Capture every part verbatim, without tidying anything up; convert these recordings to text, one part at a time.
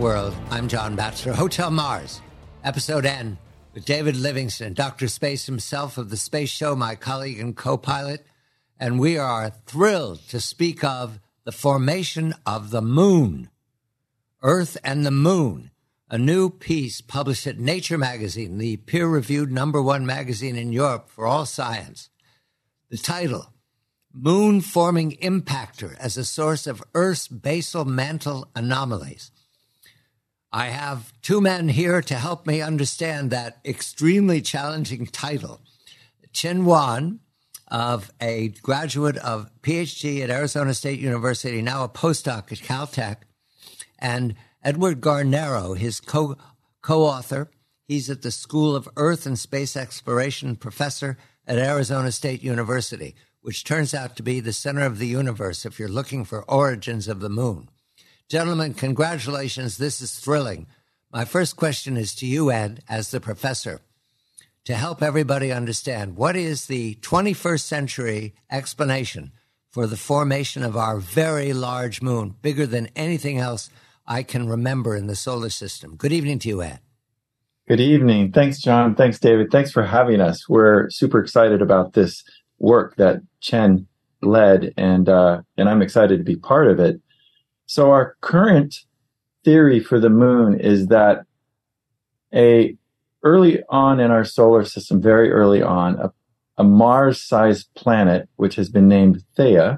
world. I'm John Batchelor. Hotel Mars, Episode N, with David Livingstone, Doctor Space himself of The Space Show, my colleague and co-pilot. And we are thrilled to speak of the formation of the moon. Earth and the Moon, a new piece published at Nature magazine, the peer-reviewed number one magazine in Europe for all science. The title, Moon-Forming Impactor as a Source of Earth's Basal Mantle Anomalies. I have two men here to help me understand that extremely challenging title. Chen Wan, of a graduate of P H D at Arizona State University, now a postdoc at Caltech, and Edward Garnero, his co- co-author. He's at the School of Earth and Space Exploration professor at Arizona State University, which turns out to be the center of the universe if you're looking for origins of the moon. Gentlemen, congratulations. This is thrilling. My first question is to you, Ed, as the professor, to help everybody understand what is the twenty-first century explanation for the formation of our very large moon, bigger than anything else I can remember in the solar system. Good evening to you, Ed. Good evening. Thanks, John. Thanks, David. Thanks for having us. We're super excited about this work that Chen led, and uh, and I'm excited to be part of it. So our current theory for the moon is that a early on in our solar system, very early on, a, a Mars-sized planet, which has been named Theia,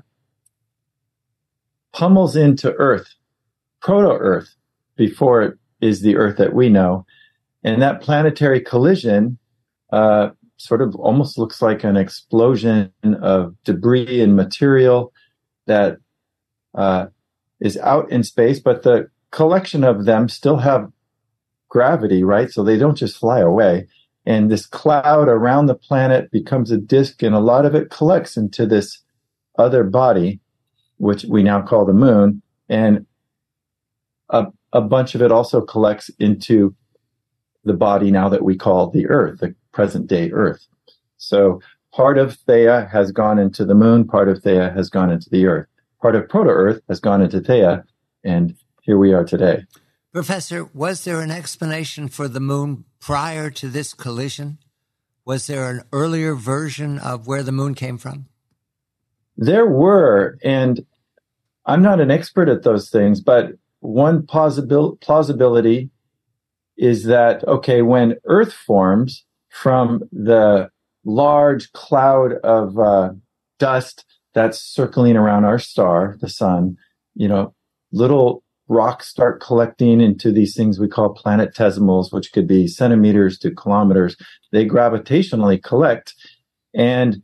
pummels into Earth, proto-Earth, before it is the Earth that we know. And that planetary collision uh, sort of almost looks like an explosion of debris and material that uh, is out in space, but the collection of them still have gravity, right? So they don't just fly away. And this cloud around the planet becomes a disk, and a lot of it collects into this other body, which we now call the moon. And a, a bunch of it also collects into the body now that we call the Earth, the present day Earth. So part of Theia has gone into the moon, part of Theia has gone into the Earth. Part of proto-Earth has gone into Theia, and here we are today. Professor, was there an explanation for the moon prior to this collision? Was there an earlier version of where the moon came from? There were, and I'm not an expert at those things, but one possibil- plausibility is that, okay, when Earth forms from the large cloud of uh, dust that's circling around our star, the sun, you know, little rocks start collecting into these things we call planetesimals, which could be centimeters to kilometers. They gravitationally collect, and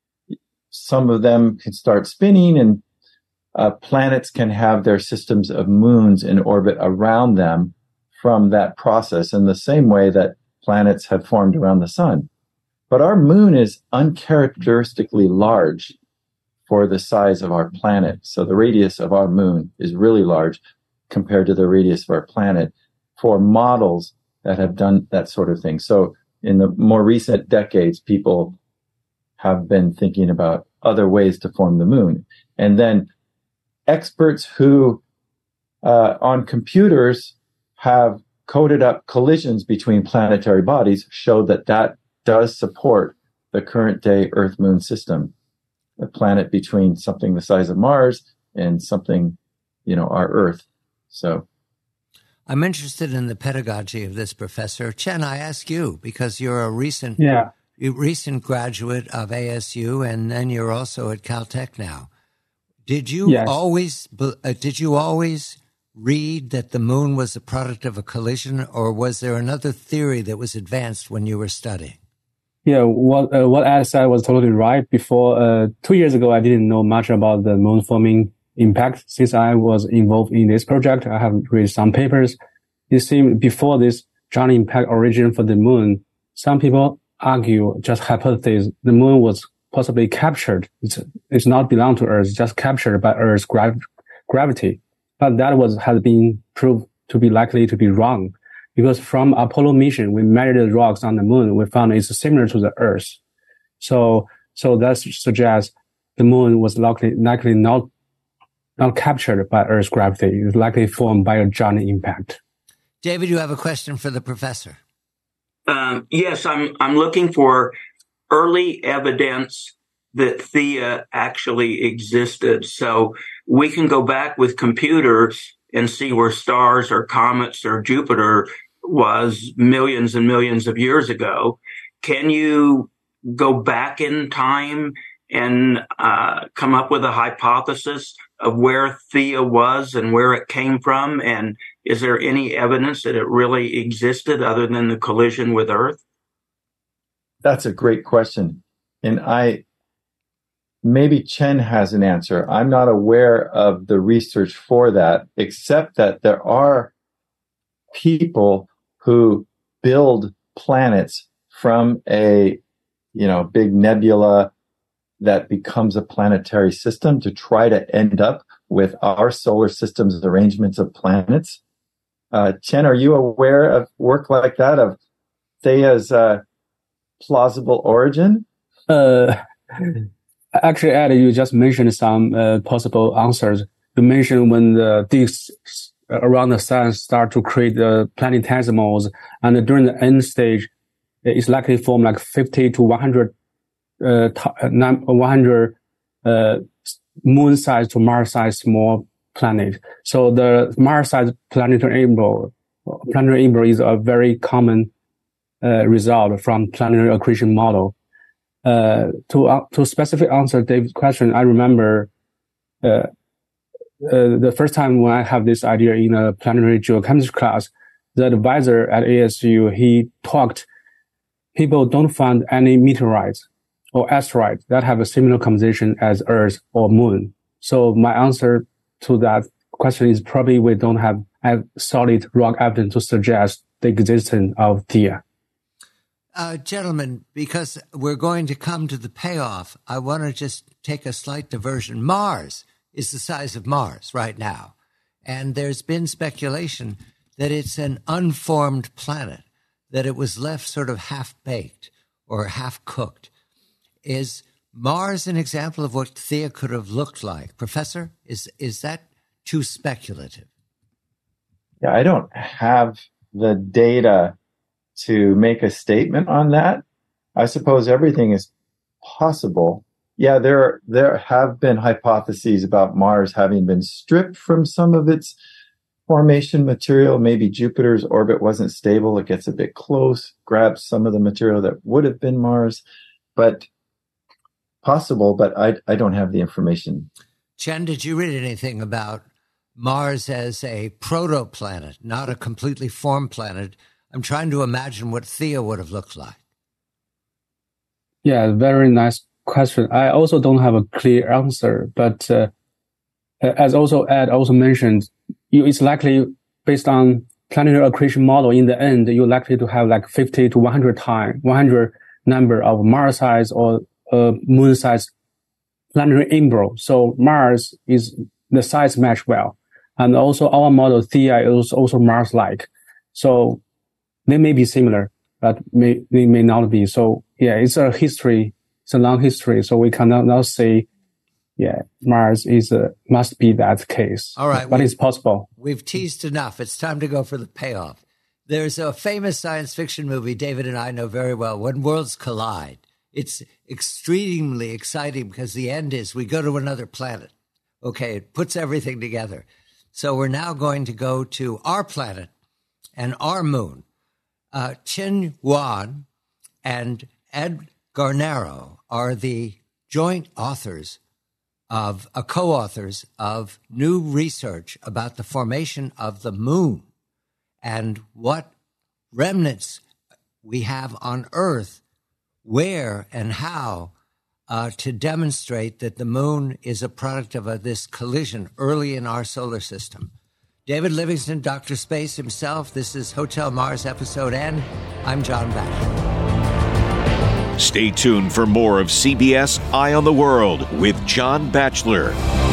some of them can start spinning, and uh, planets can have their systems of moons in orbit around them from that process, in the same way that planets have formed around the sun. But our moon is uncharacteristically large for the size of our planet. So the radius of our moon is really large compared to the radius of our planet for models that have done that sort of thing. So in the more recent decades, people have been thinking about other ways to form the moon. And then experts who uh, on computers have coded up collisions between planetary bodies showed that that does support the current day Earth-Moon system. A planet between something the size of Mars and something, you know, our Earth. So I'm interested in the pedagogy of this, Professor. Chen, I ask you, because you're a recent yeah. recent graduate of A S U, and then you're also at Caltech now. Did you yes. always uh, did you always read that the moon was a product of a collision, or was there another theory that was advanced when you were studying? Yeah, what uh, what Ed said was totally right. Before uh, two years ago, I didn't know much about the moon forming impact. Since I was involved in this project, I have read some papers. It seemed before this giant impact origin for the moon, some people argue, just hypothesize, the moon was possibly captured. It's it's not belong to Earth, just captured by Earth's gra- gravity. But that was has been proved to be likely to be wrong. Because from Apollo mission, we measured the rocks on the moon. We found it's similar to the Earth. So, so that suggests the moon was likely, likely not, not captured by Earth's gravity. It was likely formed by a giant impact. David, you have a question for the professor. Um, yes, I'm I'm looking for early evidence that Theia actually existed. So we can go back with computers and see where stars or comets or Jupiter was millions and millions of years ago. Can you go back in time and uh, come up with a hypothesis of where Theia was and where it came from? And is there any evidence that it really existed other than the collision with Earth? That's a great question. And I, maybe Chen has an answer. I'm not aware of the research for that, except that there are people who build planets from a, you know, big nebula that becomes a planetary system to try to end up with our solar system's arrangements of planets. Uh, Chen, are you aware of work like that, of Theia's uh, plausible origin? Uh, actually, Ed, you just mentioned some uh, possible answers. You mentioned when the disks around the sun start to create the planetesimals, and during the end stage, it's likely to form like fifty to one hundred, uh, one hundred uh, moon-sized to Mars-sized small planet. So the Mars-sized planetary embryo, planetary embryo is a very common uh, result from planetary accretion model. Uh, to uh, to specific answer David's question, I remember uh, uh, the first time when I have this idea in a planetary geochemistry class, the advisor at A S U, he talked, people don't find any meteorites or asteroids that have a similar composition as Earth or Moon. So my answer to that question is probably we don't have, have solid rock evidence to suggest the existence of Theia. Uh, gentlemen, because we're going to come to the payoff, I want to just take a slight diversion. Mars is the size of Mars right now. And there's been speculation that it's an unformed planet, that it was left sort of half-baked or half-cooked. Is Mars an example of what Theia could have looked like? Professor, is is that too speculative? Yeah, I don't have the data to make a statement on that. I suppose everything is possible. Yeah, there there have been hypotheses about Mars having been stripped from some of its formation material. Maybe Jupiter's orbit wasn't stable. It gets a bit close, grabs some of the material that would have been Mars. But possible, but I, I don't have the information. Chen, did you read anything about Mars as a protoplanet, not a completely formed planet? I'm trying to imagine what Theia would have looked like. Yeah, very nice question. I also don't have a clear answer, but uh, as also Ed also mentioned, you, it's likely based on planetary accretion model. In the end, you're likely to have like fifty to one hundred times, one hundred number of Mars-sized or uh, Moon-sized planetary embryo. So Mars is the size match well, and also our model Theia is also Mars-like. So they may be similar, but may, they may not be. So yeah, it's a history. It's a long history. So we cannot now say, yeah, Mars is a, must be that case. All right. But it's possible. We've teased enough. It's time to go for the payoff. There's a famous science fiction movie David and I know very well, When Worlds Collide. It's extremely exciting because the end is we go to another planet. Okay, it puts everything together. So we're now going to go to our planet and our moon. Uh, Qin Yuan and Ed Garnero are the joint authors of, uh, co-authors of new research about the formation of the moon and what remnants we have on Earth, where and how uh, to demonstrate that the moon is a product of uh, this collision early in our solar system. David Livingstone, Doctor Space himself. This is Hotel Mars Episode N. I'm John Batchelor. Stay tuned for more of C B S Eye on the World with John Batchelor.